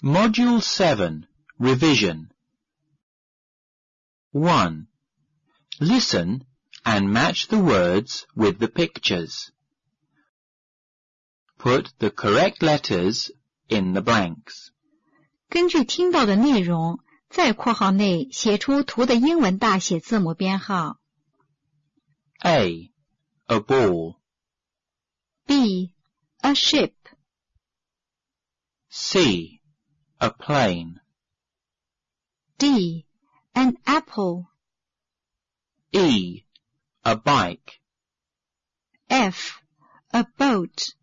Module 7, Revision. 1. Listen and match the words with the pictures. Put the correct letters in the blanks. 根据听到的内容，在括号内写出图的英文大写字母编号。 A ball. B. A ship. C. A plane. D. An apple. E. A bike. F. A boat.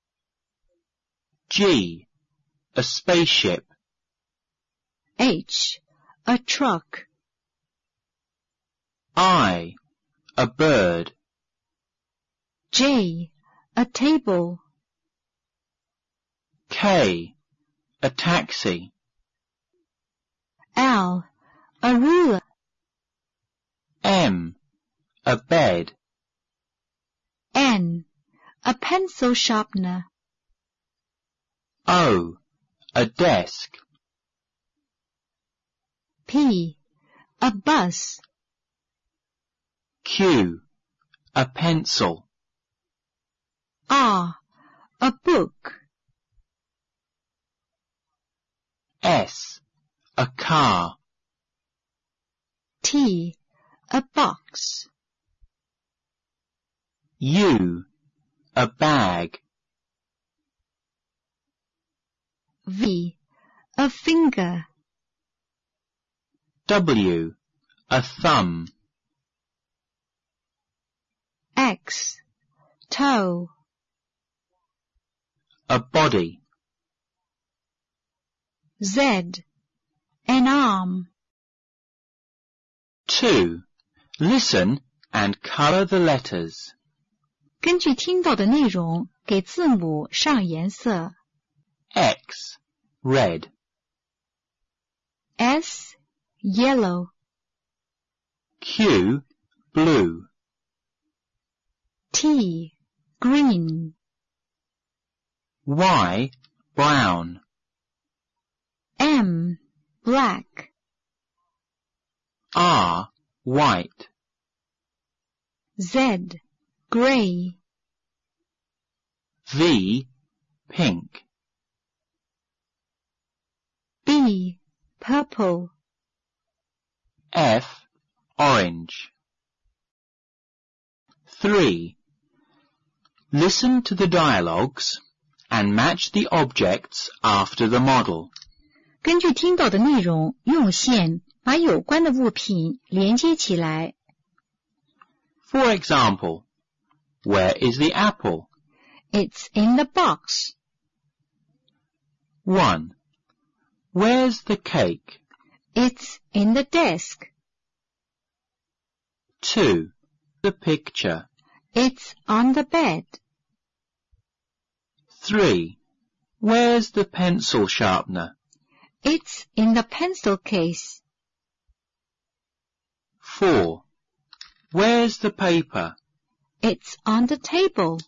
G. A spaceship. H. A truck. I. A bird. J. A table. K. A taxi. L. A ruler. M. A bed. N. A pencil sharpener. O. A desk. P. A bus. Q. A pencil. R. A book. S. A car. T. A box. U. A bag. V. A finger. W. A thumb. X. Toe. A body. Z. An arm. 2. Listen and color the letters. 根据听到的内容，给字母上颜色。 X. Red. S. Yellow. Q. Blue. T. Green. Y. Brown. M. Black. R. White. Z. Gray. V. Pink. B. Purple. F. Orange. 3. Listen to the dialogues and match the objects after the model. 根据听到的内容，用线把有关的物品连接起来。 For example, where is the apple? It's in the box. 1. Where's the cake? It's in the desk. 2. The picture. It's on the bed. 3. Where's the pencil sharpener? It's in the pencil case. 4. Where's the paper? It's on the table.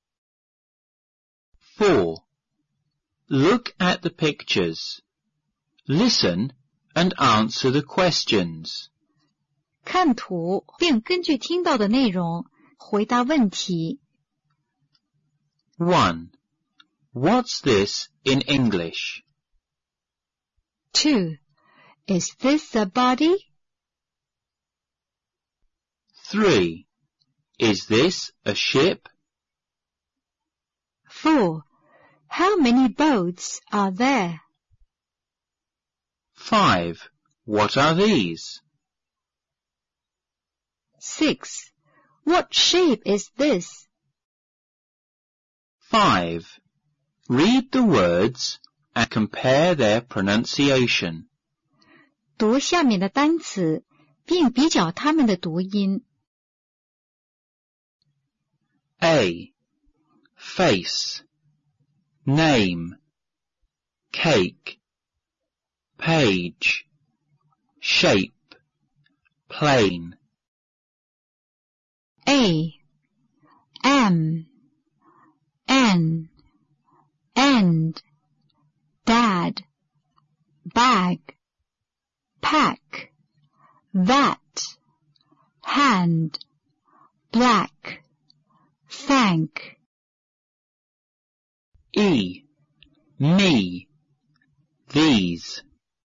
4. Look at the pictures. Listen and answer the questions. 看图并根据听到的内容回答问题。 1. What's this in English? 2. Is this a body? 3. Is this a ship? 4. How many boats are there? 5. What are these? 6. What shape is this? 5. Read the words and compare their pronunciation. 读下面的单词，并比较它们的读音。 A. Face. Name. Cake. Page. Shape. Plane. A. M. N. End. Dad. bag, pack, that, hand, black, thank. E, me, these.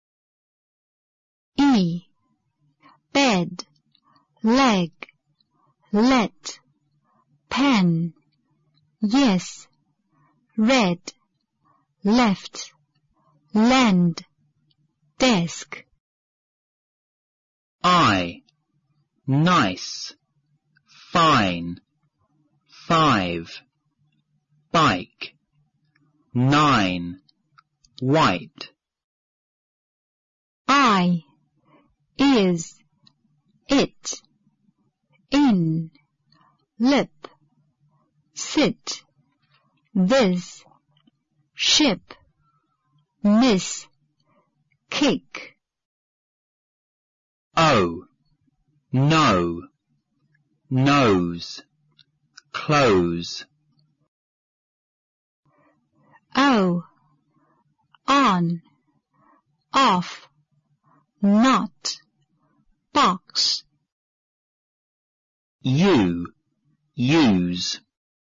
E, bed, leg, let, pen, yes, red, left, lend, desk. I, nice, fine, 5, bike, 9, white. I, is, it, in, lip, sit, this, ship, miss, kick. O, no, nose, close. O, on, off, not, box. U, use.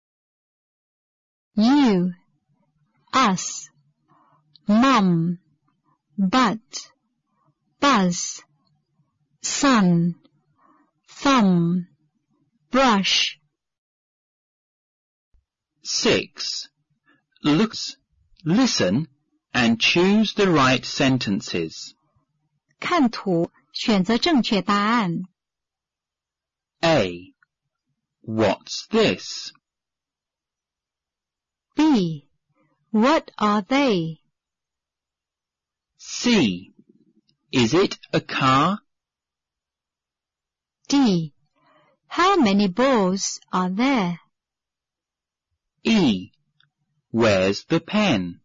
You, us, mum, but, buzz, sun, thumb, brush. 6. Looks, listen, and choose the right sentences. 看图，选择正确答案。 A. What's this? B, what are they? C. Is it a car? D, how many balls are there? E. Where's the pen?